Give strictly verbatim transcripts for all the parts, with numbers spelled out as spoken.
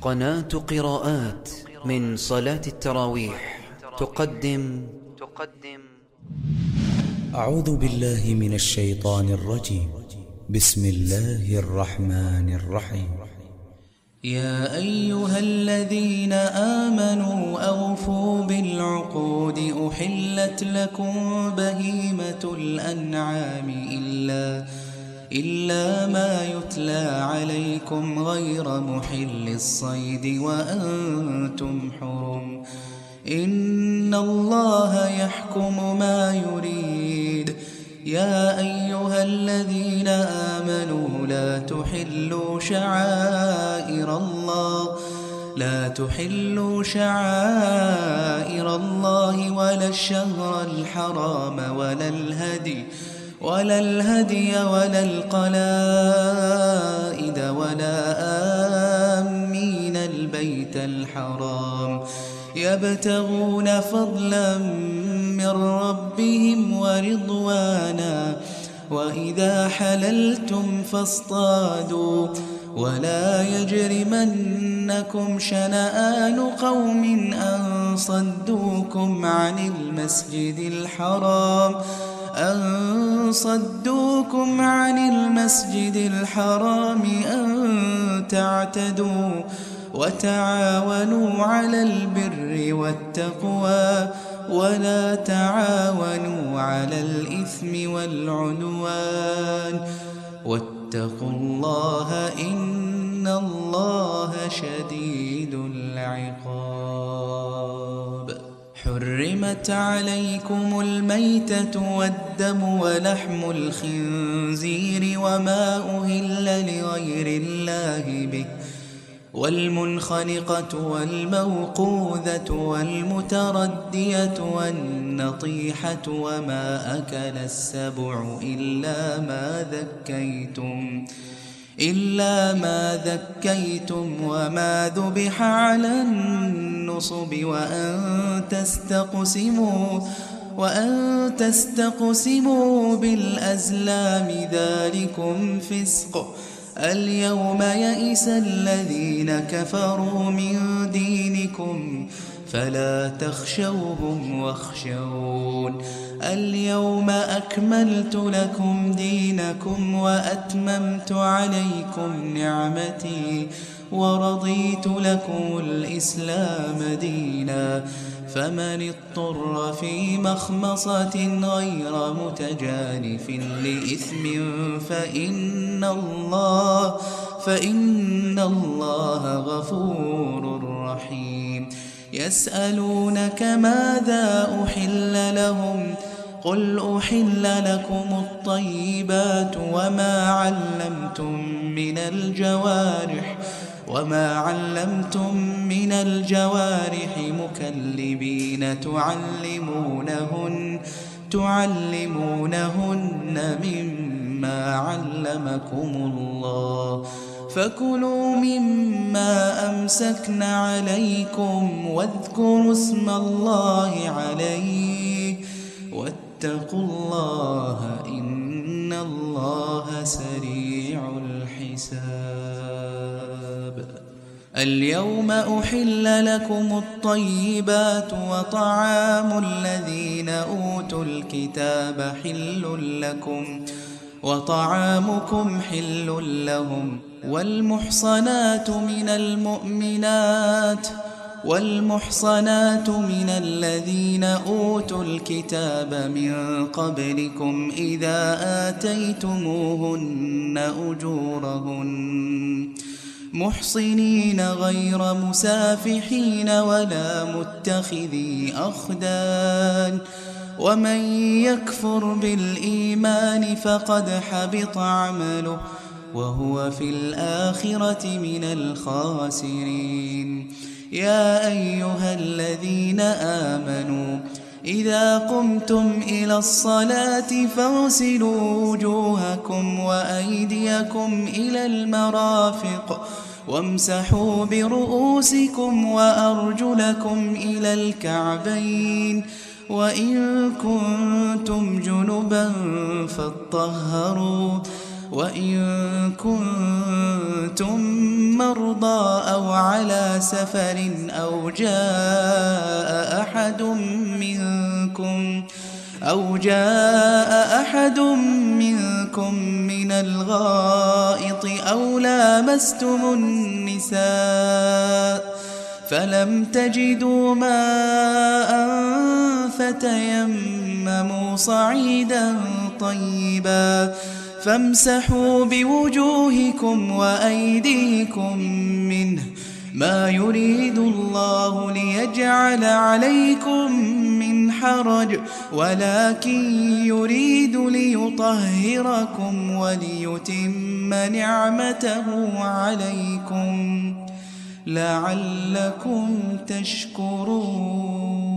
قناة قراءات من صلاة التراويح تقدم تقدم أعوذ بالله من الشيطان الرجيم. بسم الله الرحمن الرحيم. يا أيها الذين آمنوا أوفوا بالعقود أحلت لكم بهيمة الأنعام إلا إلا ما يتلى عليكم غير محل الصيد وأنتم حرم إن الله يحكم ما يريد. يا أيها الذين آمنوا لا تحلوا شعائر الله لا تحلوا شعائر الله ولا الشهر الحرام ولا الهدي ولا الهدي ولا القلائد ولا آمين البيت الحرام يبتغون فضلا من ربهم ورضوانا وإذا حللتم فاصطادوا ولا يجرمنكم شنآن قوم أن صدوكم عن المسجد الحرام أن صدوكم عن المسجد الحرام أن تعتدوا وتعاونوا على البر والتقوى ولا تعاونوا على الإثم والعدوان واتقوا الله إن الله شديد العقاب. حرمت عليكم الميتة والدم ولحم الخنزير وما أهل لغير الله به والمنخنقة والموقوذة والمتردية والنطيحة وما أكل السبع إلا ما ذكيتم إلا ما ذكيتم وما ذبح على النصب وأن تستقسموا وأن تستقسموا بالأزلام ذلكم فسق. اليوم يئس الذين كفروا من دينكم فلا تخشوهم واخشون. اليوم أكملت لكم دينكم وأتممت عليكم نعمتي ورضيت لكم الإسلام دينا. فمن اضطر في مخمصة غير متجانف لإثم فإن الله فإن الله غفور رحيم. يسألونك ماذا أحل لهم قل أحل لكم الطيبات وما علمتم من الجوارح وما علمتم من الجوارح مكلبين تعلمونهن تعلمونهن مما علمكم الله فكلوا مما أمسكن عليكم واذكروا اسم الله عليه واتقوا الله إن الله سريع الحساب. اليوم أحل لكم الطيبات وطعام الذين أوتوا الكتاب حل لكم وطعامكم حل لهم والمحصنات من المؤمنات والمحصنات من الذين أوتوا الكتاب من قبلكم إذا آتيتموهن أجورهن محصنين غير مسافحين ولا متخذي أخدان ومن يكفر بالإيمان فقد حبط عمله وهو في الآخرة من الخاسرين. يا أيها الذين آمنوا إذا قمتم إلى الصلاة فاغسلوا وجوهكم وأيديكم إلى المرافق وامسحوا برؤوسكم وأرجلكم إلى الكعبين وإن كنتم جنبا فاطهروا وإن كنتم مرضى أو على سفر أو جاء أحد منكم أو جاء أحد منكم من الغائط أو لامستم النساء فلم تجدوا ماء فتيمموا صعيدا طيبا فامسحوا بوجوهكم وأيديكم منه ما يريد الله ليجعل عليكم من حرج ولكن يريد ليطهركم وليتم نعمته عليكم لعلكم تشكرون.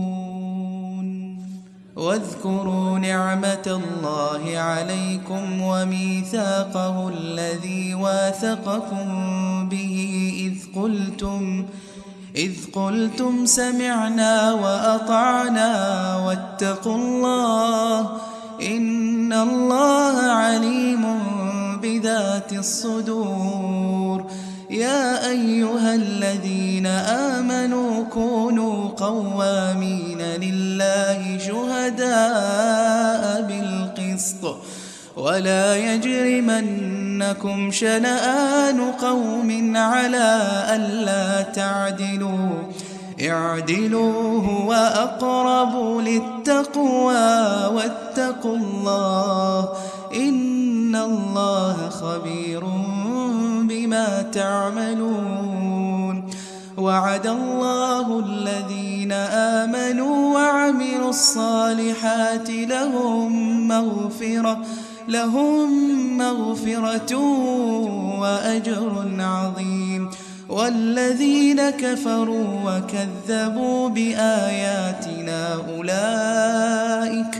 واذكروا نعمة الله عليكم وميثاقه الذي واثقكم به إذ قلتم إذ قلتم سمعنا وأطعنا واتقوا الله إن الله عليم بذات الصدور. يا أيها الذين آمنوا كونوا قوامين لله شهداء بالقسط ولا يجرمنكم شنآن قوم على ألا تعدلوا اعدلوا هو أقرب للتقوى واتقوا الله إن الله خبير بما تعملون. وعد الله الذين آمنوا وعملوا الصالحات لهم مغفرة لهم مغفرة وأجر عظيم. والذين كفروا وكذبوا بآياتنا أولئك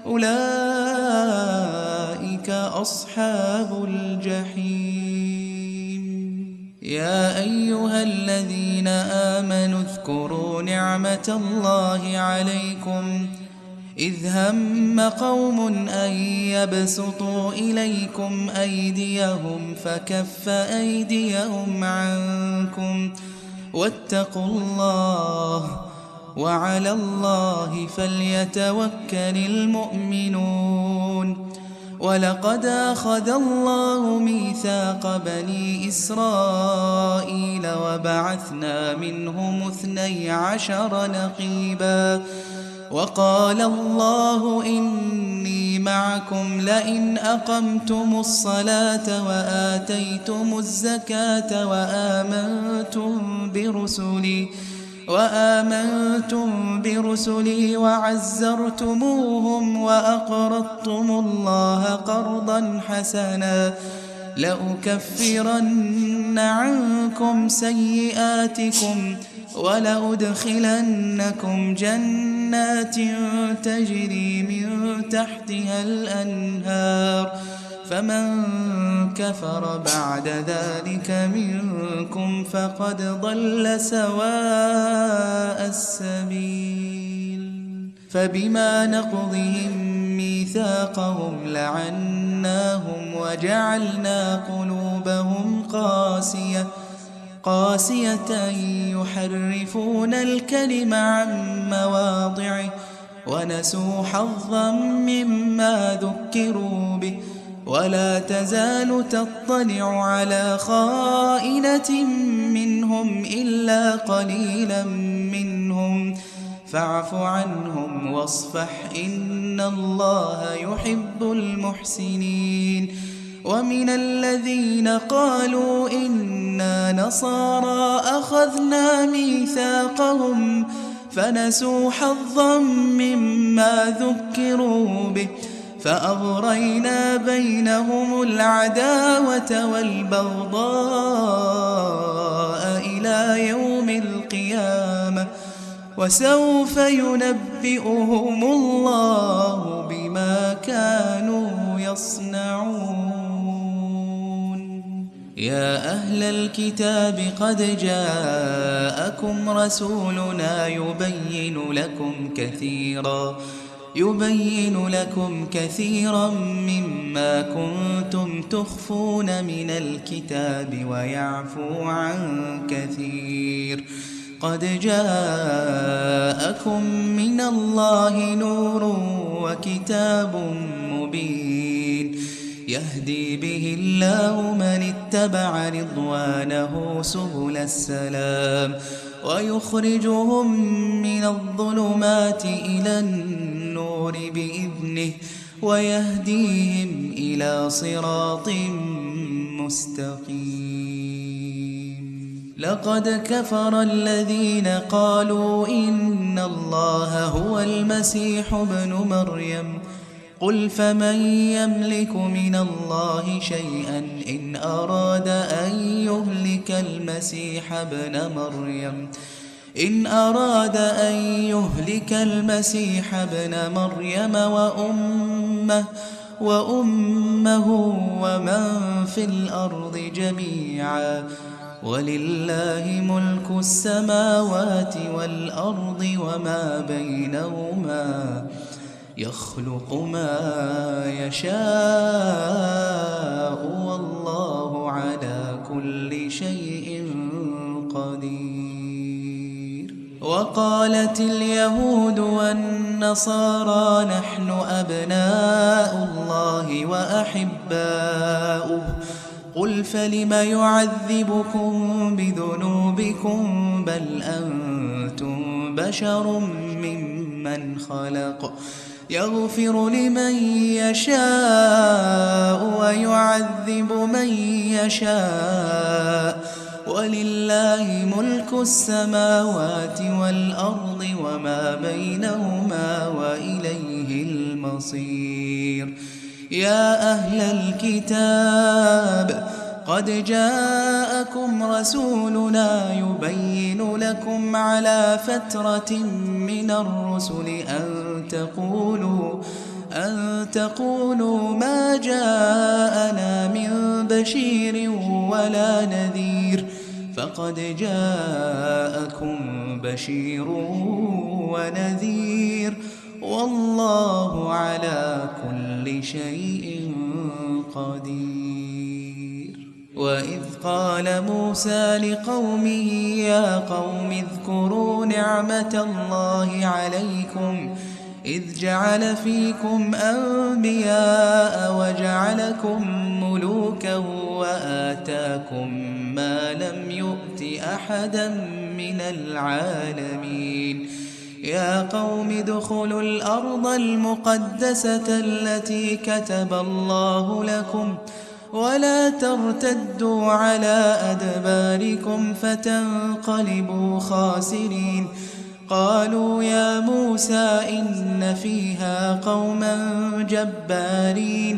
أولئك أصحاب الجحيم. يا أيها الذين آمنوا اذكروا نعمة الله عليكم إذ هم قوم أن يبسطوا إليكم أيديهم فكف أيديهم عنكم واتقوا الله وعلى الله فليتوكل المؤمنون. ولقد أخذ الله ميثاق بني إسرائيل وبعثنا منهم اثني عشر نقيبا وقال الله إني معكم لئن أقمتم الصلاة وآتيتم الزكاة وآمنتم برسلي وآمنتم برسلي وعزرتموهم وأقرضتم الله قرضا حسنا لأكفرن عنكم سيئاتكم ولأدخلنكم جنات تجري من تحتها الأنهار فمن كفر بعد ذلك منكم فقد ضل سواء السبيل. فبما نقضهم ميثاقهم لعناهم وجعلنا قلوبهم قاسية قاسية يحرفون الكلم عن مواضعه ونسوا حظا مما ذكروا به ولا تزال تطلع على خائنة منهم إلا قليلا منهم فاعف عنهم واصفح إن الله يحب المحسنين. ومن الذين قالوا إنا نصارى أخذنا ميثاقهم فنسوا حظا مما ذكروا به فأغرينا بينهم العداوة والبغضاء إلى يوم القيامة وسوف ينبئهم الله بما كانوا يصنعون. يا أهل الكتاب قد جاءكم رسولنا يبين لكم كثيرا يبين لكم كثيرا مما كنتم تخفون من الكتاب ويعفو عن كثير. قد جاءكم من الله نور وكتاب مبين يهدي به الله من اتبع رضوانه سبل السلام ويخرجهم من الظلمات إلى النور بإذنه ويهديهم إلى صراط مستقيم. لقد كفر الذين قالوا إن الله هو المسيح ابن مريم قل فمن يملك من الله شيئا إن أراد أن يهلك المسيح ابن مريم إن أراد أن يهلك المسيح ابن مريم وأمه وأمه ومن في الأرض جميعا ولله ملك السماوات والأرض وما بينهما يخلق ما يشاء والله على كل شيء قدير. وقالت اليهود والنصارى نحن أبناء الله وأحباؤه قل فلم يعذبكم بذنوبكم بل أنتم بشر ممن خلق يغفر لمن يشاء ويعذب من يشاء ولله ملك السماوات والأرض وما بينهما وإليه المصير. يا أهل الكتاب قد جاءكم رسولنا يبين لكم على فترة من الرسل أن تقولوا أن تقولوا ما جاءنا من بشير ولا نذير فقد جاءكم بشير ونذير والله على كل شيء قدير. وإذ قال موسى لقومه يا قوم اذكروا نعمة الله عليكم إذ جعل فيكم أنبياء وجعلكم ملوكا وآتاكم ما لم يؤت أحدا من العالمين. يا قوم ادخلوا الأرض المقدسة التي كتب الله لكم ولا ترتدوا على أدباركم فتنقلبوا خاسرين. قالوا يا موسى إن فيها قوما جبارين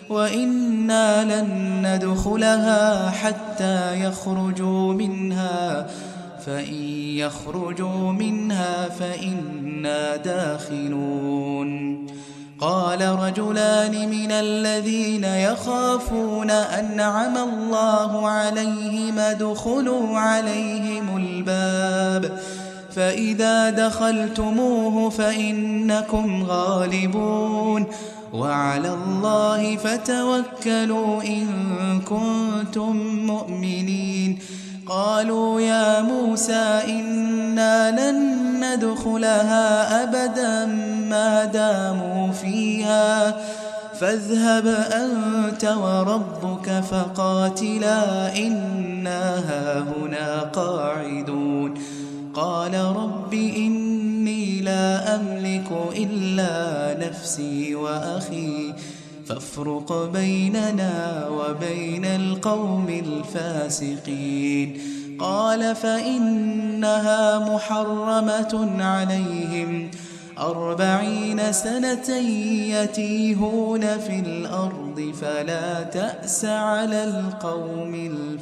وإنا لن ندخلها حتى يخرجوا منها فإن يخرجوا منها فإنا داخلون. قال رجلان من الذين يخافون أنعم الله عليهم ادخلوا عليهم الباب فإذا دخلتموه فإنكم غالبون وعلى الله فتوكلوا إن كنتم مؤمنين. قالوا يا موسى إنا لن ندخلها أبدا ما داموا فيها فاذهب أنت وربك فقاتلا إنا هاهنا قاعدون. قال رب إني لا أملك إلا نفسي وأخي فافرق بيننا وبين القوم الفاسقين. قال فإنها محرمة عليهم أربعين سنة يتيهون في الأرض فلا تأس على القوم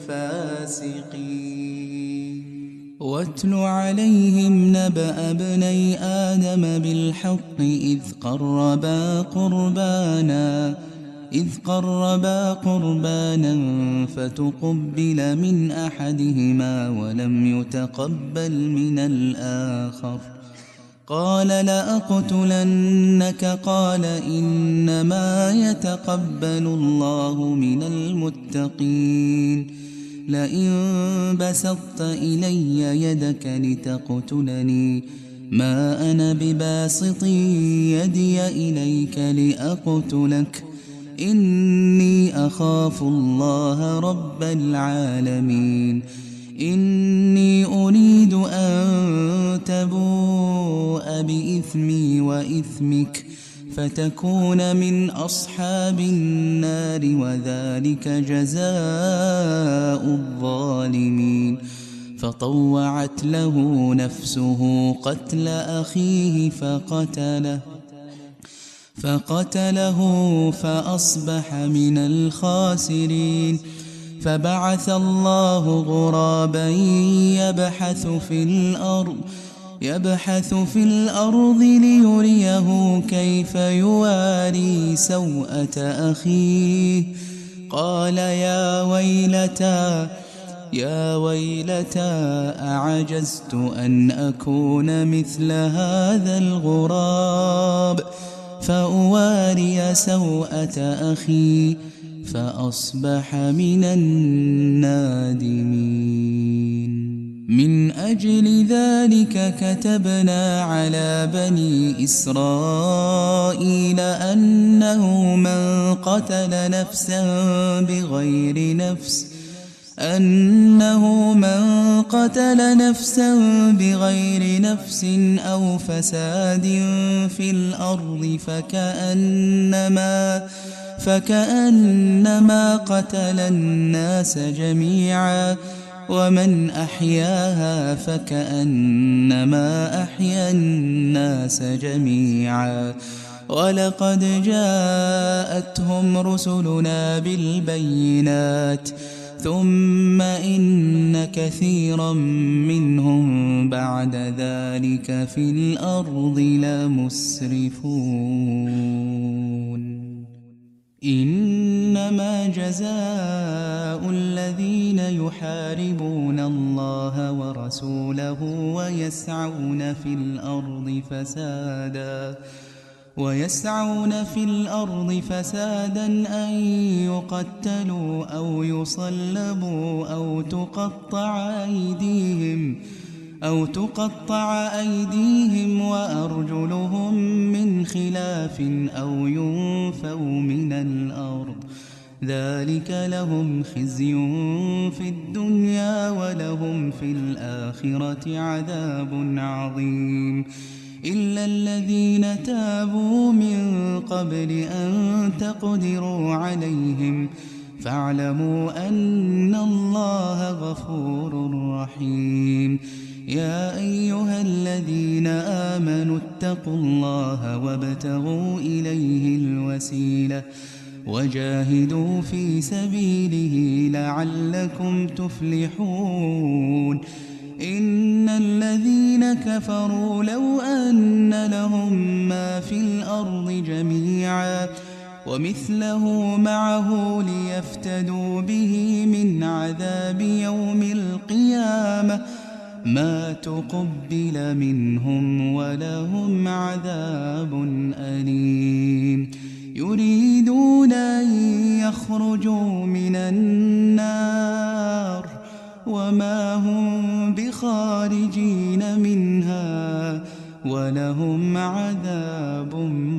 الفاسقين. واتل عليهم نبأ ابني آدم بالحق إذ قربا قربانا إذ قربا قربانا فتقبل من أحدهما ولم يتقبل من الآخر قال لأقتلنك قال إنما يتقبل الله من المتقين لئن بسطت إلي يدك لتقتلني ما أنا بباسط يدي إليك لأقتلك إني أخاف الله رب العالمين إني أريد أن تبوء بإثمي وإثمك فتكون من أصحاب النار وذلك جزاء الظالمين فطوعت له نفسه قتل أخيه فقتله فقتله فأصبح من الخاسرين فبعث الله غرابا يبحث في الأرض يبحث في الأرض ليريه كيف يواري سوءة أخيه قال يا ويلتى يا ويلتى أعجزت أن أكون مثل هذا الغراب فأواري سوءة أخي فأصبح من النادمين من أجل ذلك كتبنا على بني إسرائيل أنه من قتل نفسا بغير نفس أنه من قتل نفسا بغير نفس أو فساد في الأرض فكأنما فكأنما قتل الناس جميعا ومن أحياها فكأنما أحيا الناس جميعا ولقد جاءتهم رسلنا بالبينات ثم إن كثيرا منهم بعد ذلك في الأرض لمسرفون إنما جزاء الذين يحاربون الله ورسوله ويسعون في الأرض فسادا ويسعون في الأرض فسادا أن يقتلوا أو يصلبوا أو تقطع أيديهم أو تقطع أيديهم وأرجلهم من خلاف أو ينفوا من الأرض ذلك لهم خزي في الدنيا ولهم في الآخرة عذاب عظيم إلا الذين تابوا من قبل أن تقدروا عليهم فاعلموا أن الله غفور رحيم يا أيها الذين آمنوا اتقوا الله وابتغوا إليه الوسيلة وجاهدوا في سبيله لعلكم تفلحون إن الذين كفروا لو أن لهم ما في الأرض جميعا ومثله معه ليفتدوا به من عذاب يوم القيامة ما تقبل منهم ولهم عذاب أليم يريدون أن يخرجوا من النار وما هم بخارجين منها ولهم عذاب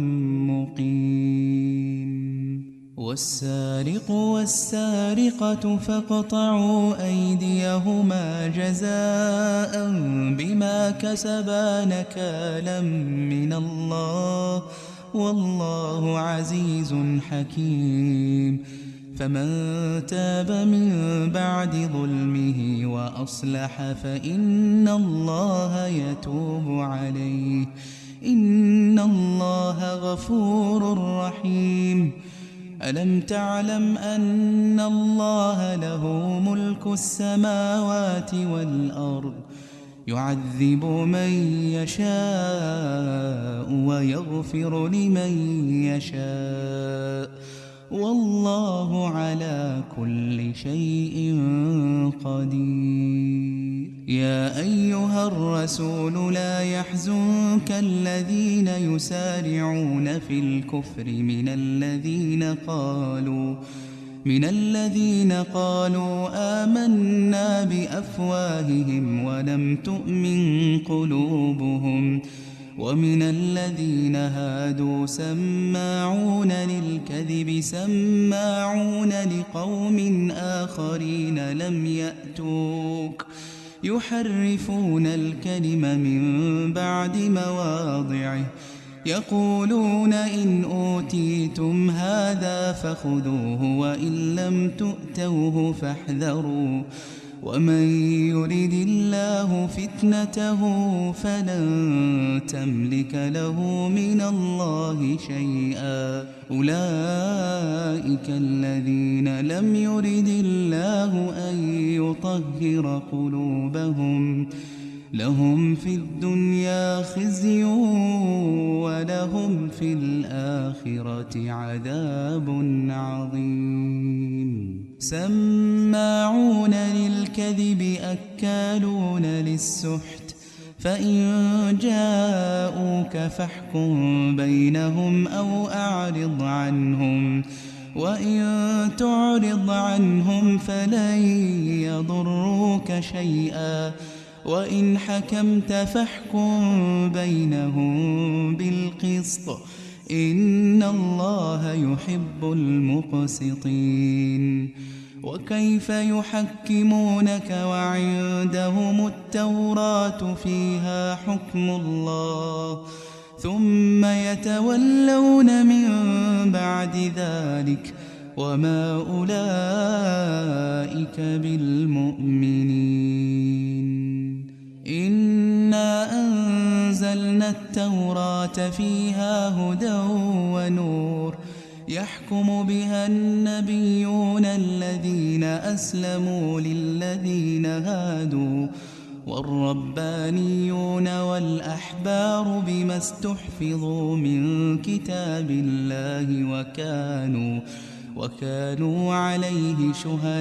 مقيم والسارق والسارقة فاقطعوا أيديهما جزاء بما كسبا نكالا من الله والله عزيز حكيم فمن تاب من بعد ظلمه وأصلح فإن الله يتوب عليه إن الله غفور رحيم ألم تعلم أن الله له ملك السماوات والأرض يعذب من يشاء ويغفر لمن يشاء والله على كل شيء قدير يا أيها أيها الرسول لا يحزنك الذين يسارعون في الكفر من الذين قالوا من الذين قالوا آمنا بأفواههم ولم تؤمن قلوبهم ومن الذين هادوا سماعون للكذب سماعون لقوم آخرين لم يأتوك يحرفون الكلم من بعد مواضعه يقولون إن أوتيتم هذا فخذوه وإن لم تؤتوه فاحذروا ومن يرد الله فتنته فلن تملك له من الله شيئا أولئك الذين لم يرد الله أن يطهر قلوبهم لهم في الدنيا خزي ولهم في الآخرة عذاب عظيم سماعون للكذب أكالون للسحت فإن جاءوك فاحكم بينهم أو أعرض عنهم وإن تعرض عنهم فلن يضروك شيئا وإن حكمت فاحكم بينهم بالقسط إن الله يحب المقسطين وكيف يحكمونك وعندهم التوراة فيها حكم الله ثم يتولون من بعد ذلك وما أولئك بالمؤمنين إنا أنزلنا التوراة فيها هدى ونور يحكم بها النبيون الذين أسلموا للذين هادوا والربانيون والأحبار بما استحفظوا من كتاب الله وكانوا وكانوا عليه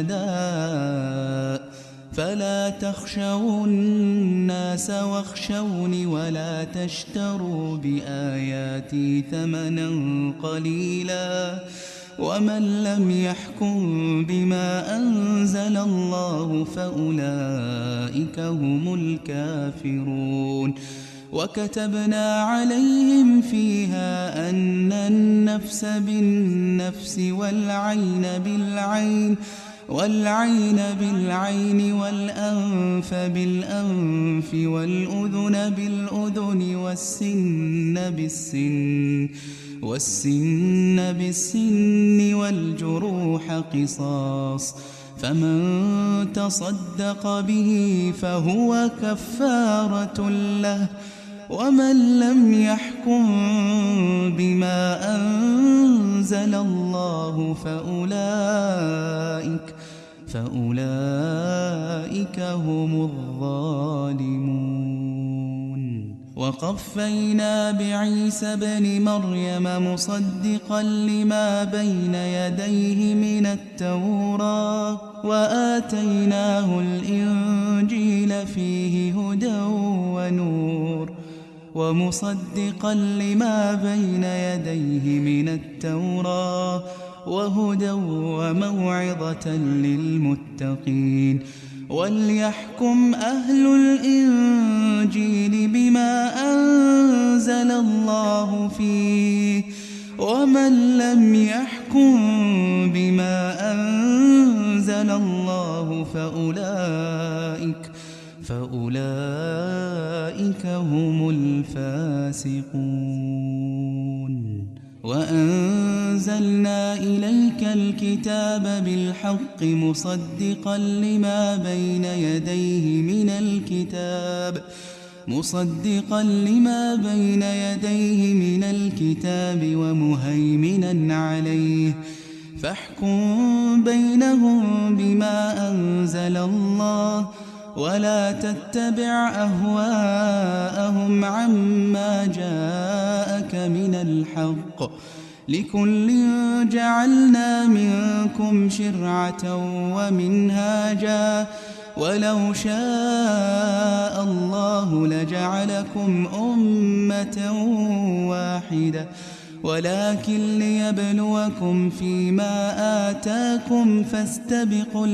شهداء فلا تخشوا الناس واخشوني ولا تشتروا بآياتي ثمنا قليلا ومن لم يحكم بما أنزل الله فأولئك هم الكافرون وكتبنا عليهم فيها أن النفس بالنفس والعين بالعين والعين بالعين والأنف بالأنف والأذن بالأذن والسن بالسن والسن بالسن والجروح قصاص فمن تصدق به فهو كفارة له ومن لم يحكم بما أنزل الله فأولئك فأولئك هم الظالمون وقفينا بعيسى بن مريم مصدقا لما بين يديه من التوراة وآتيناه الإنجيل فيه هدى ونور ومصدقا لما بين يديه من التوراة وهدى وموعظة للمتقين وليحكم أهل الإنجيل بما أنزل الله فيه ومن لم يحكم بما أنزل الله فأولئك فأولئك هم الفاسقون وأنزلنا إليك الكتاب بالحق مصدقا لما بين يديه من الكتاب مصدقا لما بين يديه من الكتاب ومهيمنا عليه فاحكم بينهم بما أنزل الله ولا تتبع أهواءهم عما جاءك من الحق لكل جعلنا منكم شرعة ومنهاجا ولو شاء الله لجعلكم أمة واحدة ولكن ليبلوكم فيما آتاكم فاستبقوا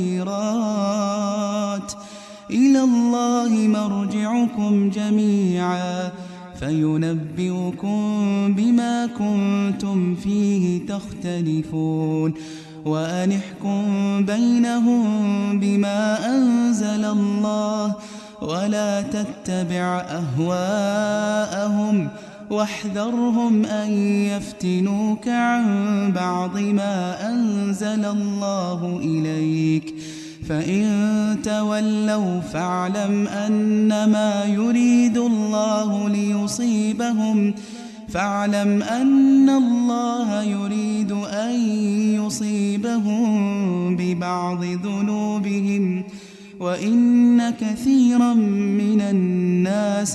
الخيرات إلى الله مرجعكم جميعا فينبئكم بما كنتم فيه تختلفون وأنحكم بينهم بما أنزل الله ولا تتبع أهواءهم واحذرهم أن يفتنوك عن بعض ما أنزل الله إليك فإن تولوا فاعلم أنما يريد الله ليصيبهم فاعلم أن الله يريد أن يصيبهم ببعض ذنوبهم وإن كثيرا من الناس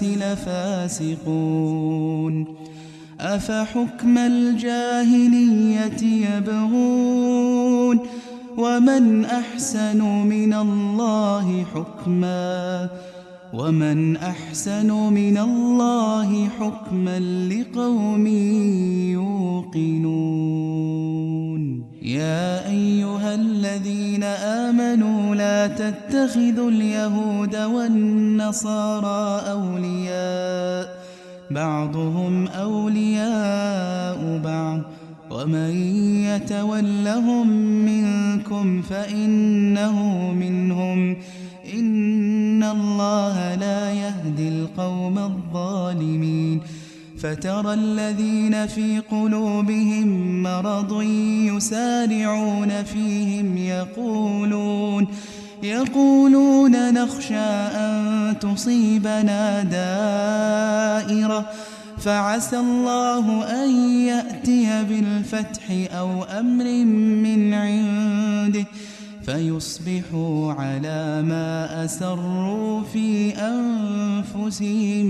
لفاسقون أفحكم الجاهلية يبغون ومن أحسن من الله حكما ومن أحسن من الله حكما لقوم يوقنون يا أيها الذين آمنوا لا تتخذوا اليهود والنصارى أولياء بعضهم أولياء بعض ومن يتولهم منكم فإنه منهم إن الله لا يهدي القوم الظالمين فترى الذين في قلوبهم مرض يسارعون فيهم يقولون يقولون نخشى أن تصيبنا دائرة فعسى الله أن يأتي بالفتح أو أمر من عنده فيصبحوا على ما أسروا في أنفسهم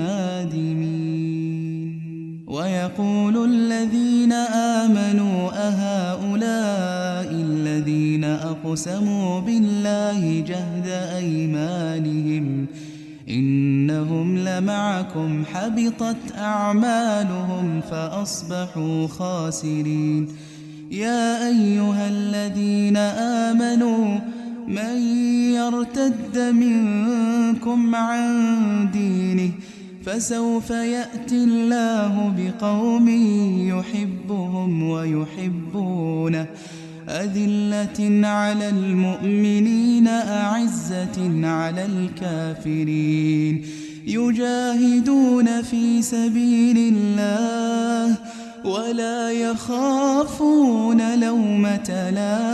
نادمين ويقول الذين آمنوا أهؤلاء الذين أقسموا بالله جهد أيمانهم إنهم لمعكم حبطت أعمالهم فأصبحوا خاسرين يا أيها الذين آمنوا من يرتد منكم عن دينه فسوف يأتي الله بقوم يحبهم ويحبونه أذلة على المؤمنين أعزة على الكافرين يجاهدون في سبيل الله ولا يخافون لومة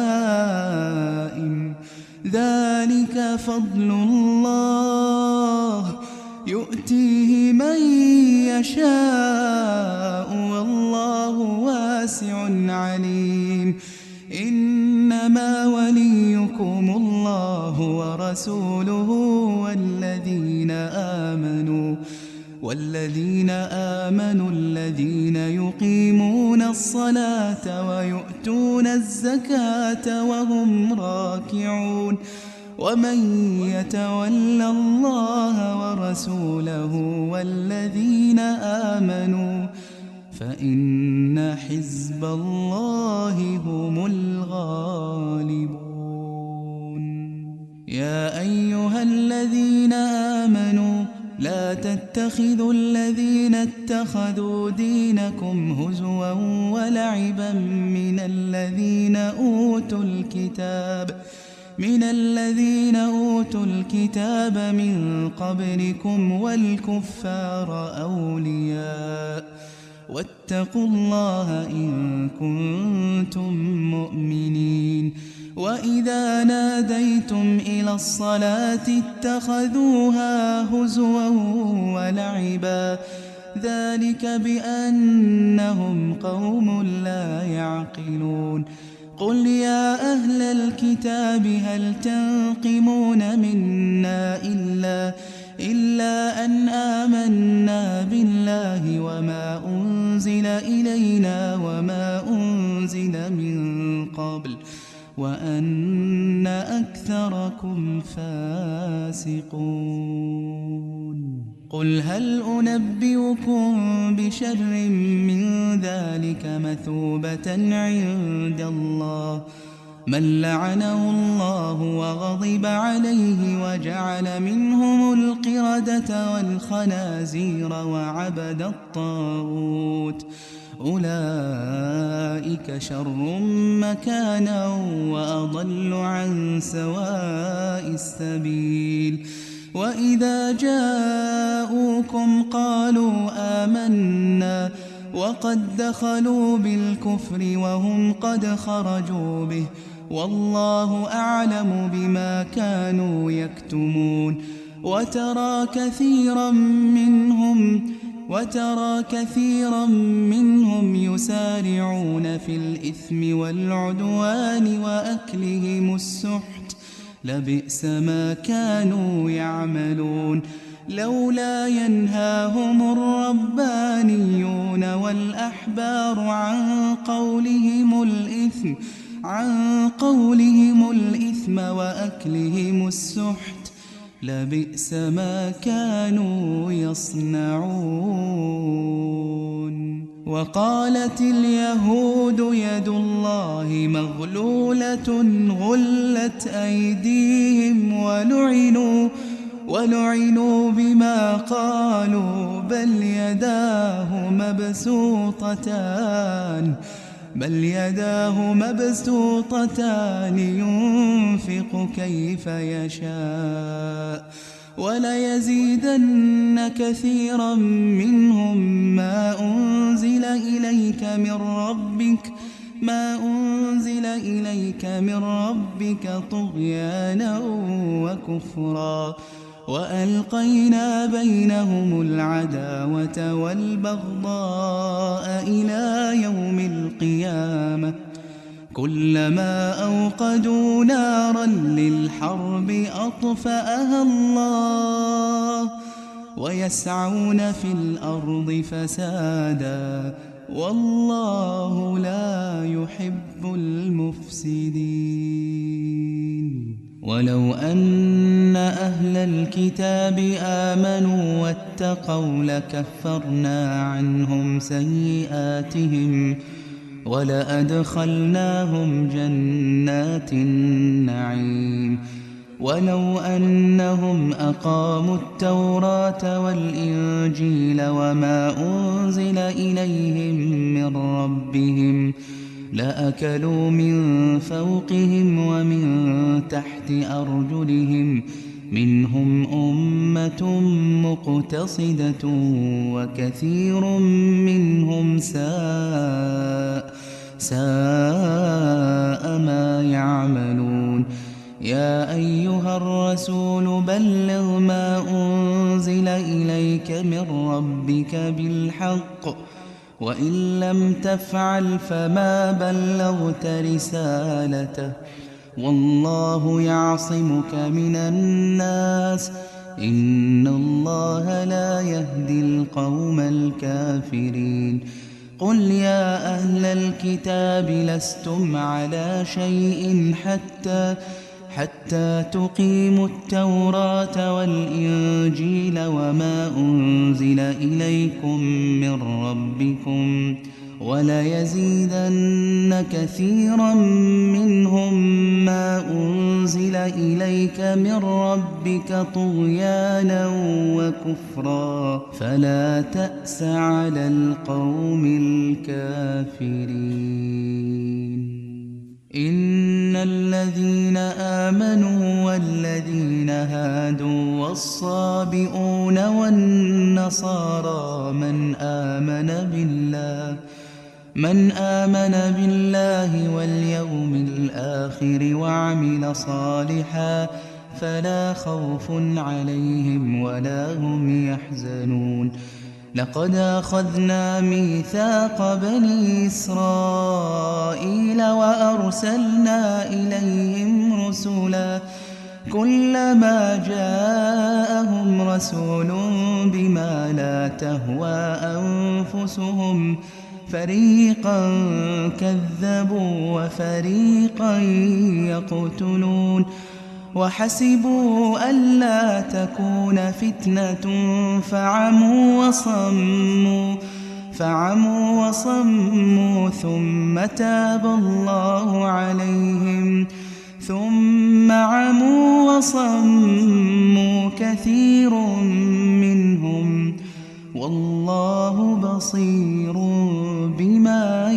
لائم ذلك فضل الله يؤتيه من يشاء والله واسع عليم إنما وليكم الله ورسوله والذين آمنوا والذين آمنوا الذين يقيمون الصلاة ويؤتون الزكاة وهم راكعون ومن يتول الله ورسوله والذين آمنوا فإن حزب الله هم الغالبون يا أيها الذين آمنوا لا تتخذوا الذين اتخذوا دينكم هزوا ولعبا من الذين أوتوا الكتاب من الذين أوتوا الكتاب من قبلكم والكفار أولياء واتقوا الله إن كنتم مؤمنين وإذا ناديتم إلى الصلاة اتخذوها هزوا ولعبا ذلك بأنهم قوم لا يعقلون قل يا أهل الكتاب هل تنقمون منا إلا إلا أن آمنا بالله وما أنزل إلينا وما أنزل من قبل وأن أكثركم فاسقون. قل هل أنبئكم بشر من ذلك مثوبة عند الله من لعنه الله وغضب عليه وجعل منهم القردة والخنازير وعبد الطاغوت أولئك شر مكانا وأضل عن سواء السبيل. وإذا جاءوكم قالوا آمنا وقد دخلوا بالكفر وهم قد خرجوا به والله أعلم بما كانوا يكتمون. وترى كثيرا منهم وترى كثيرا منهم يسارعون في الإثم والعدوان وأكلهم السحت لبئس ما كانوا يعملون. لولا ينهاهم الربانيون والأحبار عن قولهم الإثم عن قولهم الإثم وأكلهم السحت لبئس ما كانوا يصنعون. وقالت اليهود يد الله مغلولة غلت أيديهم ولعنوا ولعنوا بما قالوا بل يداه مبسوطتان بل يداه مبسوطتان ينفق كيف يشاء وليزيدن كثيرا منهم ما أنزل إليك من ربك ما أنزل إليك من ربك طغيانا وكفرا وألقينا بينهم العداوة والبغضاء إلى يوم القيامة كلما أوقدوا نارا للحرب أطفأها الله ويسعون في الأرض فسادا والله لا يحب المفسدين. ولو أن أهل الكتاب آمنوا واتقوا لكفرنا عنهم سيئاتهم ولأدخلناهم جنات النعيم. ولو أنهم أقاموا التوراة والإنجيل وما أنزل إليهم من ربهم لأكلوا من فوقهم ومن تحت أرجلهم منهم أمة مقتصدة وكثير منهم ساء ساء ما يعملون. يا أيها الرسول بلغ ما أنزل إليك من ربك بالحق وإن لم تفعل فما بلغت رسالته والله يعصمك من الناس إن الله لا يهدي القوم الكافرين. قل يا أهل الكتاب لستم على شيء حتى حتى تقيموا التوراة والإنجيل وما أنزل إليكم من ربكم وليزيدن كثيرا منهم ما أنزل إليك من ربك طغيانا وكفرا فلا تأس على القوم الكافرين. إن الذين آمنوا والذين هادوا والصابئون والنصارى من آمن بالله من آمن بالله واليوم الآخر وعمل صالحا فلا خوف عليهم ولا هم يحزنون. لقد أخذنا ميثاق بني إسرائيل وأرسلنا إليهم رسلا كلما جاءهم رسول بما لا تهوى أنفسهم فريقا كذبوا وفريقا يقتلون وحسبوا ألا تكون فتنة فعموا وصموا فعموا وصموا ثم تاب الله عليهم ثم عموا وصموا كثير منهم والله بصير بما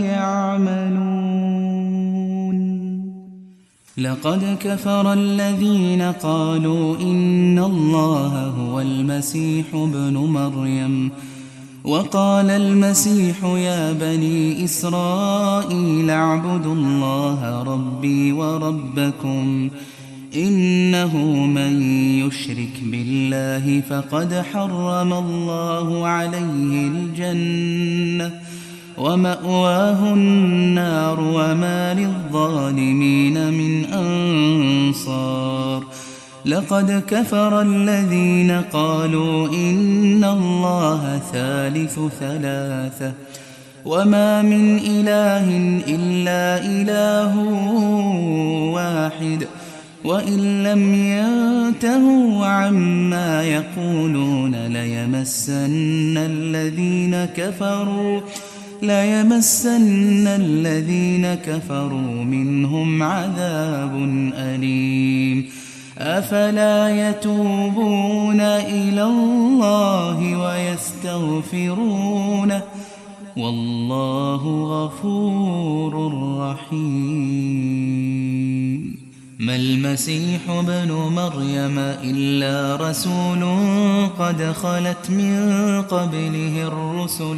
يعملون. لقد كفر الذين قالوا إن الله هو المسيح ابن مريم وقال المسيح يا بني إسرائيل اعبدوا الله ربي وربكم إنه من يشرك بالله فقد حرم الله عليه الجنة ومأواه النار وما للظالمين من أنصار. لقد كفر الذين قالوا إن الله ثالث ثلاثة وما من إله إلا إله واحد وإن لم ينتهوا عما يقولون ليمسن الذين كفروا ليمسن الذين كفروا منهم عذاب أليم. أفلا يتوبون إلى الله ويستغفرونه والله غفور رحيم. ما المسيح ابن مريم إلا رسول قد خلت من قبله الرسل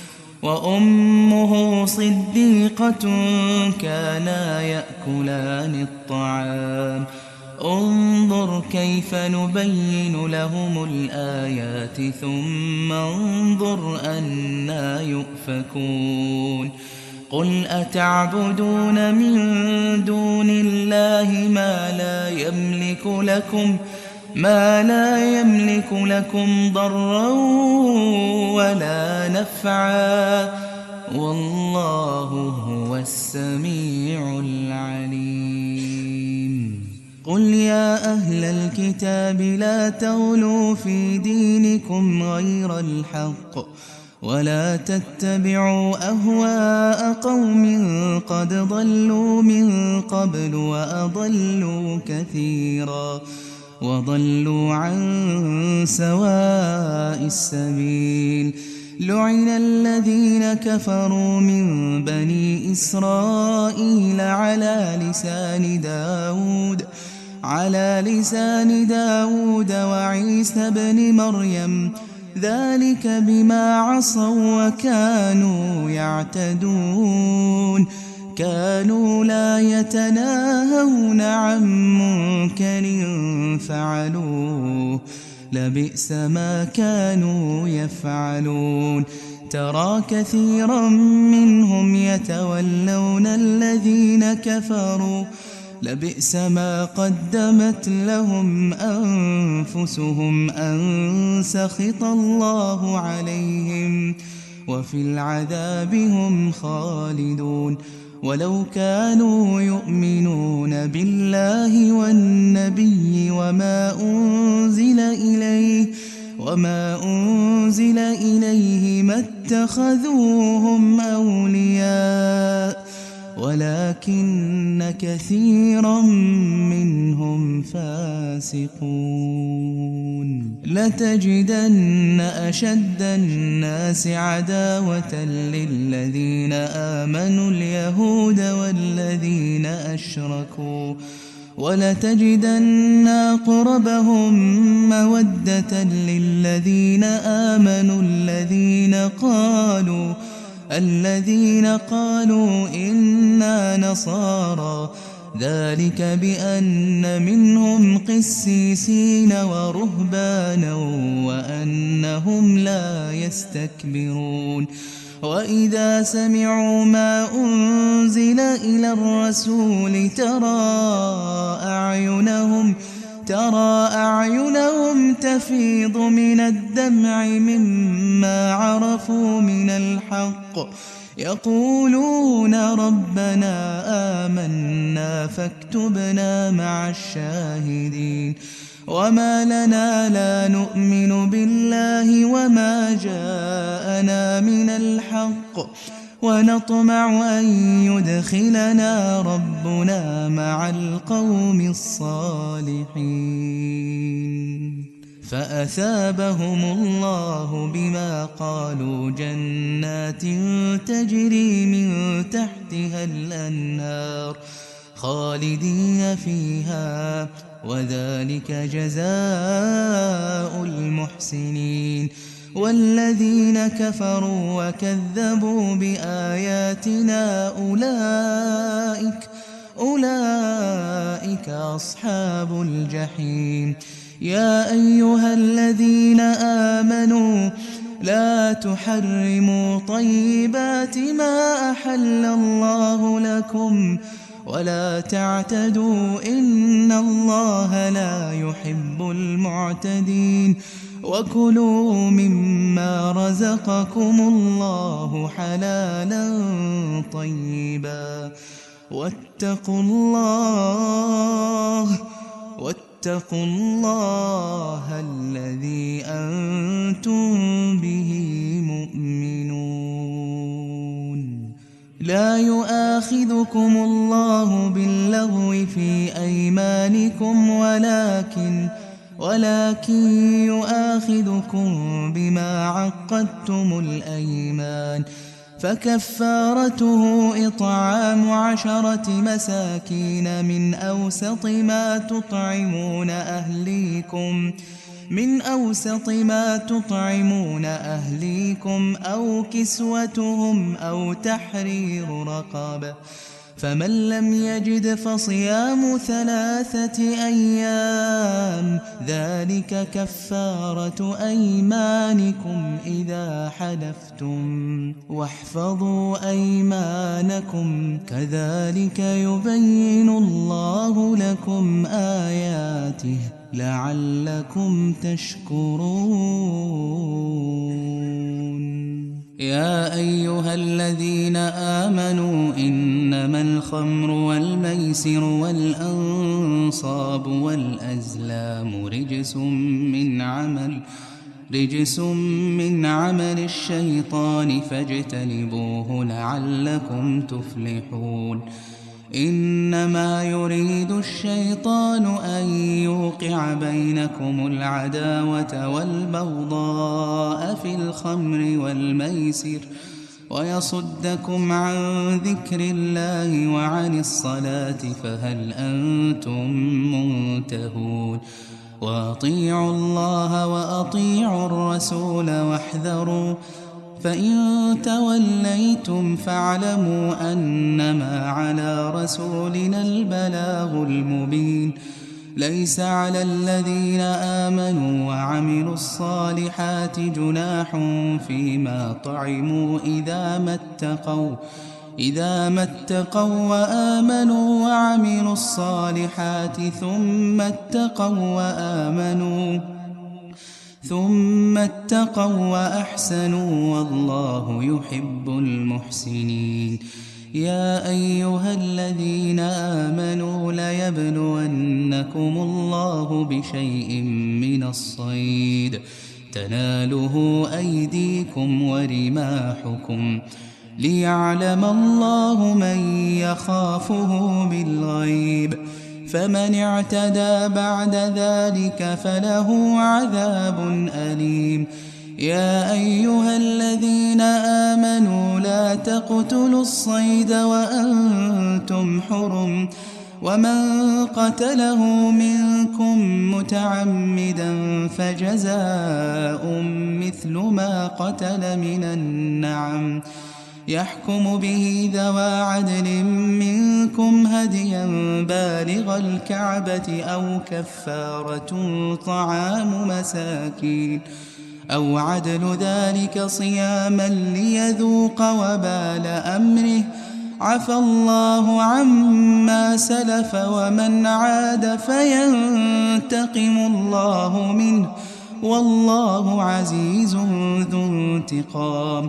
وأمه صديقة كانا يأكلان الطعام انظر كيف نبين لهم الآيات ثم انظر أنا يؤفكون. قل أتعبدون من دون الله ما لا يملك لكم ما لا يملك لكم ضرا ولا نفعا والله هو السميع العليم. قل يا أهل الكتاب لا تغلوا في دينكم غير الحق ولا تتبعوا أهواء قوم قد ضلوا من قبل وأضلوا كثيرا وضلوا عن سواء السبيل. لعن الذين كفروا من بني إسرائيل على لسان داود على لسان داود وعيسى بن مريم ذلك بما عصوا وكانوا يعتدون كانوا لا يتناهون عن منكر فعلوه لبئس ما كانوا يفعلون. ترى كثيرا منهم يتولون الذين كفروا لبئس ما قدمت لهم أنفسهم أن سخط الله عليهم وفي العذاب هم خالدون. ولو كانوا يؤمنون بالله والنبي وما أنزل إليه وما أنزل إليه ما اتخذوهم أولياء ولكن كثيرا منهم فاسقون. لتجدن أشد الناس عداوة للذين آمنوا اليهود والذين أشركوا ولتجدن أقربهم مودة للذين آمنوا الذين قالوا الذين قالوا إنا نصارى ذلك بأن منهم قسيسين ورهبانا وأنهم لا يستكبرون. وإذا سمعوا ما أنزل إلى الرسول ترى أعينهم ترى أعينهم تفيض من الدمع مما عرفوا من الحق يقولون ربنا آمنا فاكتبنا مع الشاهدين وما لنا لا نؤمن بالله وما جاءنا من الحق ونطمع أن يدخلنا ربنا مع القوم الصالحين فأثابهم الله بما قالوا جنات تجري من تحتها الأنهار خالدين فيها وذلك جزاء المحسنين والذين كفروا وكذبوا بآياتنا أولئك أولئك أصحاب الجحيم يا أيها الذين آمنوا لا تحرموا طيبات ما أحل الله لكم ولا تعتدوا إن الله لا يحب المعتدين وكلوا مما رزقكم الله حلالا طيبا واتقوا الله واتقوا الله الذي أنتم به مؤمنون لا يؤاخذكم الله باللغو في أيمانكم ولكن ولكن يؤاخذكم بما عقدتم الأيمان فكفارته إطعام عشرة مساكين من أوسط ما تطعمون أهليكم من أوسط ما تطعمون أهليكم أو كسوتهم أو تحرير رقبة فمن لم يجد فصيام ثلاثة أيام ذلك كفارة أيمانكم إذا حلفتم واحفظوا أيمانكم كذلك يبين الله لكم آياته لعلكم تشكرون يا أيها الذين آمنوا إنما الخمر والميسر والأنصاب والأزلام رجس من عمل رجس من عمل الشيطان فاجتنبوه لعلكم تفلحون إنما يريد الشيطان أن يوقع بينكم العداوة والبغضاء في الخمر والميسر ويصدكم عن ذكر الله وعن الصلاة فهل أنتم منتهون وأطيعوا الله وأطيعوا الرسول واحذروا فإن توليتم فاعلموا أنما على رسولنا البلاغ المبين ليس على الذين آمنوا وعملوا الصالحات جناح فيما طعموا إذا ما اتقوا إذا ما اتقوا وآمنوا وعملوا الصالحات ثم اتقوا وآمنوا ثم اتقوا وأحسنوا والله يحب المحسنين يا أيها الذين آمنوا ليبلونكم الله بشيء من الصيد تناله أيديكم ورماحكم ليعلم الله من يخافه بالغيب فمن اعتدى بعد ذلك فله عذاب أليم يا أيها الذين آمنوا لا تقتلوا الصيد وأنتم حرم ومن قتله منكم متعمدا فجزاء مثل ما قتل من النعم يحكم به ذوى عدل منكم هديا بالغ الكعبة أو كفارة طعام مساكين أو عدل ذلك صياما ليذوق وبال أمره عفى الله عما سلف ومن عاد فينتقم الله منه والله عزيز ذو انتقام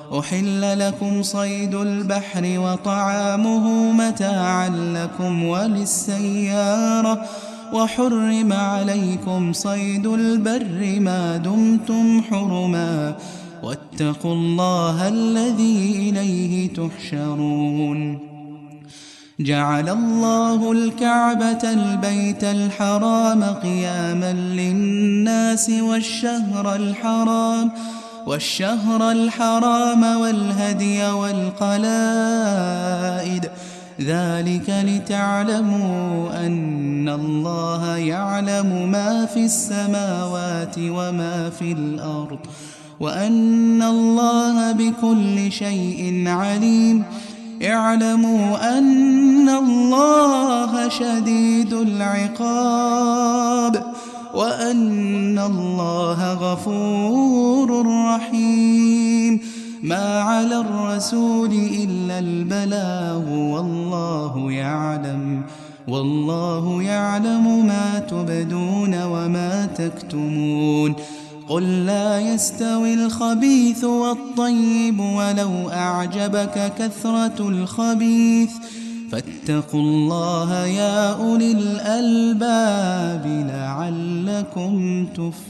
أحل لكم صيد البحر وطعامه متاعا لكم وللسيارة وحرم عليكم صيد البر ما دمتم حرما واتقوا الله الذي إليه تحشرون. جعل الله الكعبة البيت الحرام قياما للناس والشهر الحرام والشهر الحرام والهدي والقلائد ذلك لتعلموا أن الله يعلم ما في السماوات وما في الأرض وأن الله بكل شيء عليم. اعلموا أن الله شديد العقاب وأن الله غفور رحيم. ما على الرسول إلا البلاغ والله يعلم والله يعلم ما تبدون وما تكتمون. قل لا يستوي الخبيث والطيب ولو أعجبك كثرة الخبيث فاتقوا الله يا أولي الألباب لعلكم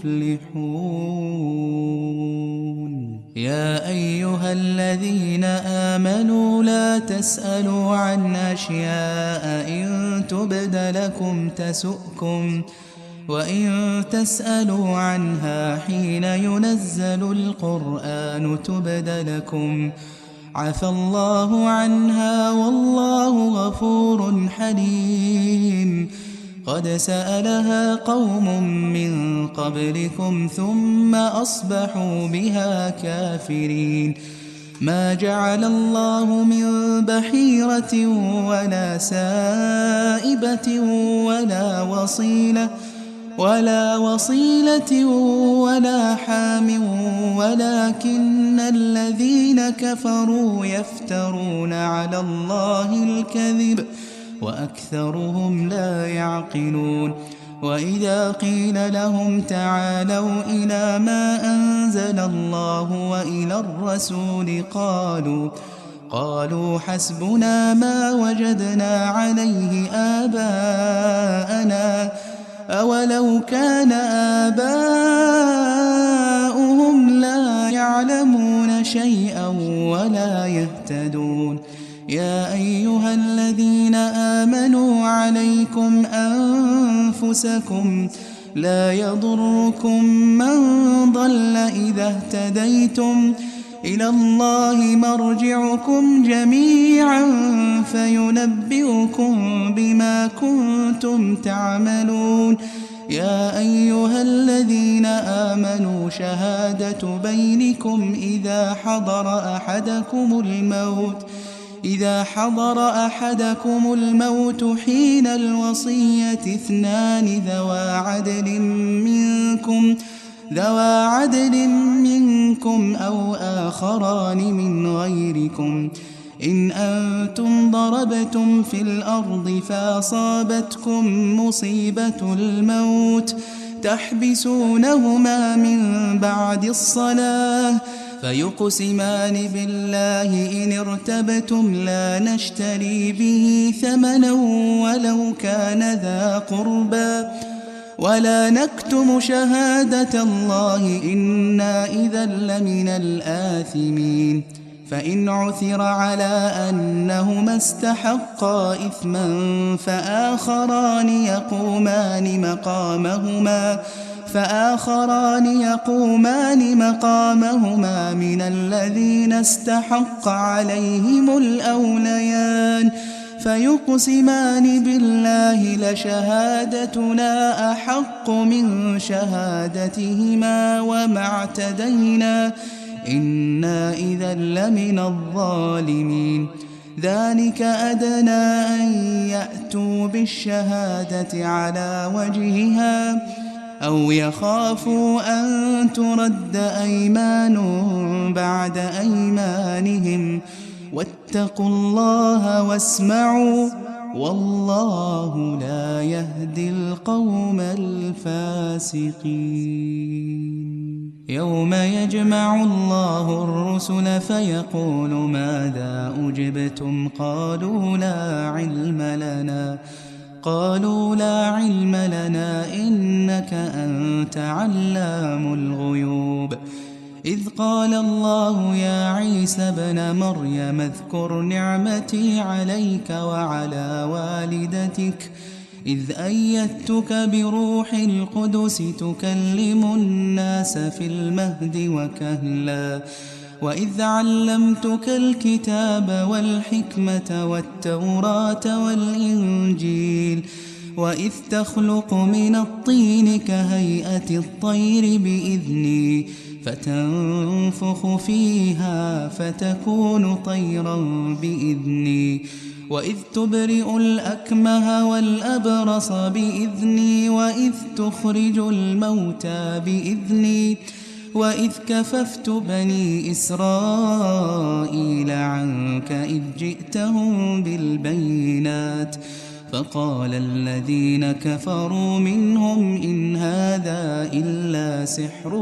تفلحون. يا أيها الذين آمنوا لا تسألوا عن أشياء إن تبد لكم تسؤكم وإن تسألوا عنها حين ينزل القرآن تبد لكم عفى الله عنها والله غفور حليم. قد سألها قوم من قبلكم ثم أصبحوا بها كافرين. ما جعل الله من بحيرة ولا سائبة ولا وصيلة ولا وصيلة ولا حام ولكن الذين كفروا يفترون على الله الكذب وأكثرهم لا يعقلون. وإذا قيل لهم تعالوا إلى ما أنزل الله وإلى الرسول قالوا قالوا حسبنا ما وجدنا عليه آباءنا أولو كان آباؤهم لا يعلمون شيئا ولا يهتدون. يا أيها الذين آمنوا عليكم أنفسكم لا يضركم من ضل إذا اهتديتم إلى الله مرجعكم جميعا فينبئكم بما كنتم تعملون. يا أيها الذين آمنوا شهادة بينكم إذا حضر أحدكم الموت إذا حضر أحدكم الموت حين الوصية اثنان ذوى عدل منكم ذوى عدل منكم أو آخران من غيركم إن أنتم ضربتم في الأرض فأصابتكم مصيبة الموت تحبسونهما من بعد الصلاة فيقسمان بالله إن ارتبتم لا نشتري به ثمنا ولو كان ذا قربى ولا نكتم شهادة الله إنا إذا لمن الآثمين. فإن عثر على أنهما استحقا إثما فآخران يقومان مقامهما فآخران يقومان مقامهما من الذين استحق عليهم الأوليان فيقسمان بالله لشهادتنا أحق من شهادتهما وما اعتدينا إنا إذا لمن الظالمين. ذلك أدنى أن يأتوا بالشهادة على وجهها أو يخافوا أن ترد أيمان بعد أيمانهم واتقوا الله واسمعوا والله لا يهدي القوم الفاسقين. يوم يجمع الله الرسل فيقول ماذا أجبتم قالوا لا علم لنا قالوا لا علم لنا إنك أنت علام الغيوب إذ قال الله يا عيسى ابن مريم اذكر نعمتي عليك وعلى والدتك إذ أيدتك بروح القدس تكلم الناس في المهد وكهلا وإذ علمتك الكتاب والحكمة والتوراة والإنجيل وإذ تخلق من الطين كهيئة الطير بإذني فتنفخ فيها فتكون طيرا بإذني وإذ تبرئ الأكمه والأبرص بإذني وإذ تخرج الموتى بإذني وإذ كففت بني إسرائيل عنك إذ جئتهم بالبينات فقال الذين كفروا منهم إن هذا إلا سحر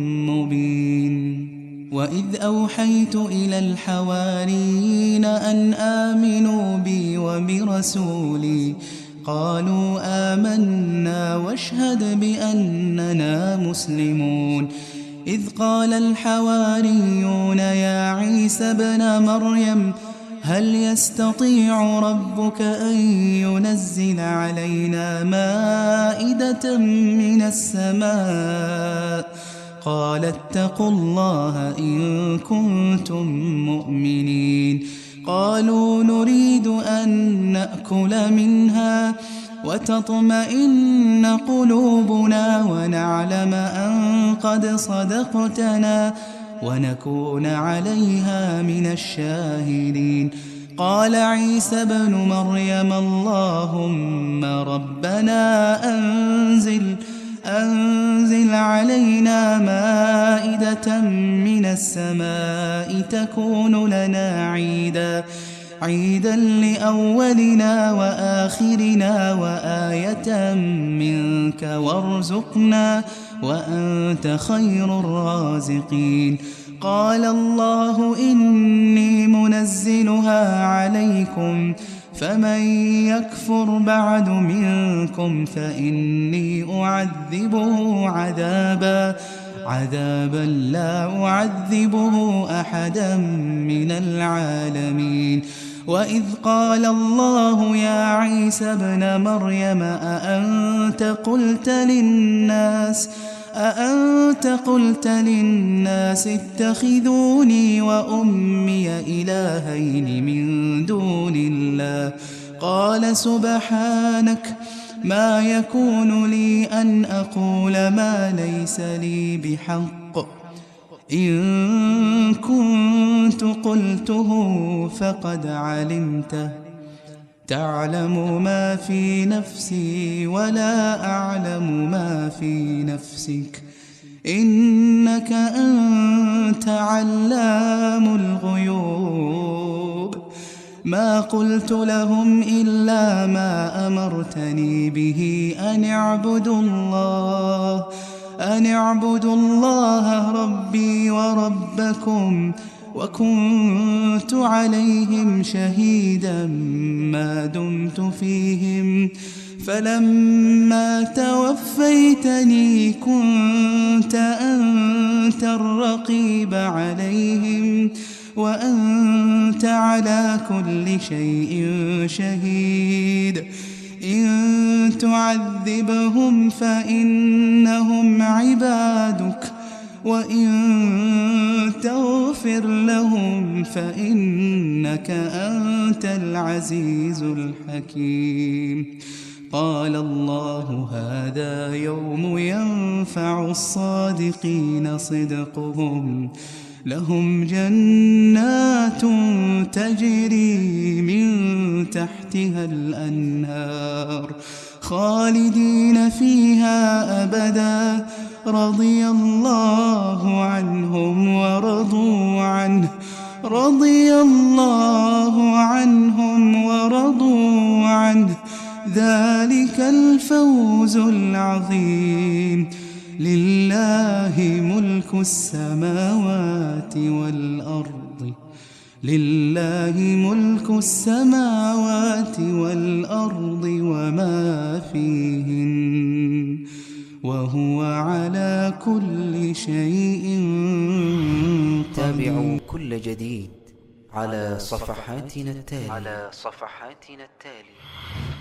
مبين وإذ أوحيت إلى الحواريين أن آمنوا بي وبرسولي قالوا آمنا واشهد بأننا مسلمون إذ قال الحواريون يا عيسى ابن مريم هل يستطيع ربك أن ينزل علينا مائدة من السماء قال اتقوا الله إن كنتم مؤمنين قالوا نريد أن نأكل منها وتطمئن قلوبنا ونعلم أن قد صدقتنا ونكون عليها من الشاهدين قال عيسى ابن مريم اللهم ربنا أنزل أنزل علينا مائدة من السماء تكون لنا عيدا عيدا لأولنا وآخرنا وآية منك وارزقنا وأنت خير الرازقين قال الله إني منزلها عليكم فمن يكفر بعد منكم فإني أعذبه عذابا عذابا لا أعذبه أحدا من العالمين وإذ قال الله يا عيسى ابن مريم أأنت قلت للناس أأنت قلت للناس اتخذوني وأمي إلهين من دون الله قال سبحانك ما يكون لي أن أقول ما ليس لي بحق إن كنت قلته فقد علمته تعلم ما في نفسي ولا أعلم ما في نفسك إنك أنت علام الغيوب ما قلت لهم إلا ما أمرتني به أن اعبدوا الله أن اعبدوا الله ربي وربكم وكنت عليهم شهيدا ما دمت فيهم فلما توفيتني كنت أنت الرقيب عليهم وأنت على كل شيء شهيد إن تعذبهم فإنهم عبادك وإن تغفر لهم فإنك أنت العزيز الحكيم قال الله هذا يوم ينفع الصادقين صدقهم لهم جنات تجري من تحتها الأنهار خالدين فيها أبدا رضي الله عنهم ورضوا عنه رضي الله عنهم ورضوا عنه ذلك الفوز العظيم لله ملك السماوات والأرض لله ملك السماوات والأرض وما فيهن وهو على كل شيء قدير. تابعوا كل جديد على صفحاتنا التالية على صفحاتنا التالية